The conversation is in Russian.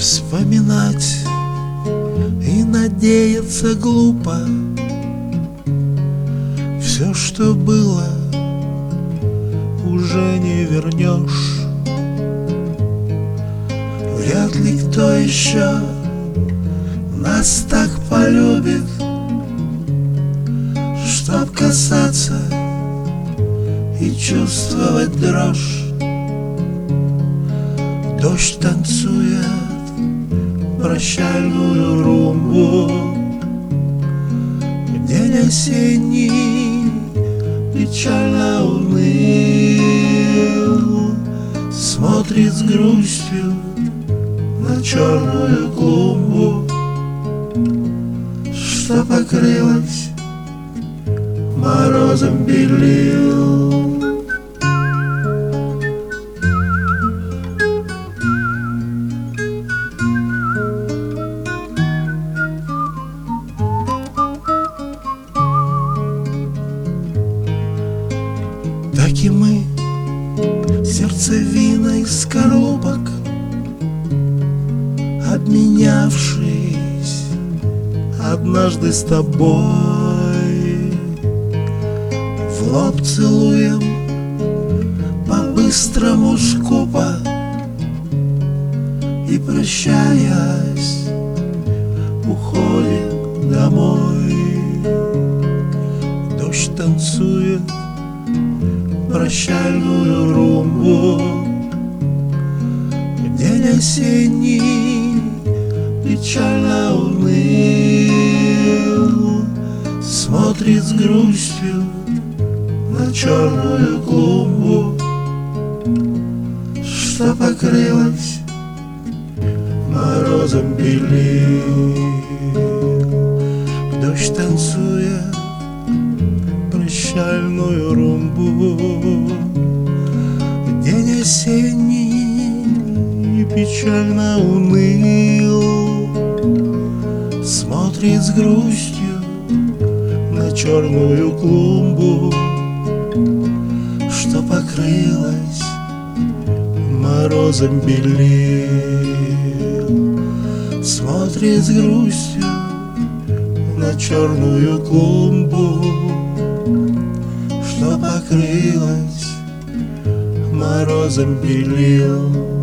Вспоминать и надеяться глупо. Все, что было, уже не вернешь. Вряд ли кто еще нас так полюбит, чтоб касаться и чувствовать дрожь. Дождь танцует прощальную румбу. День осенний печально уныл, смотрит с грустью на черную клумбу, что покрылась морозом белил. Так и мы, сердцевиной скорлупок, обменявшись однажды с тобой, в лоб целуем по-быстрому скупо и, прощаясь, уходим домой. Дождь танцует прощальную румбу. День осенний печально уныл, смотрит с грустью на черную клумбу, что покрылась морозом белил. Дождь танцует прощальную румбу. День осенний печально уныл, смотрит с грустью на черную клумбу, что покрылась морозом белил. Смотрит с грустью на черную клумбу, что покрылась морозом белил.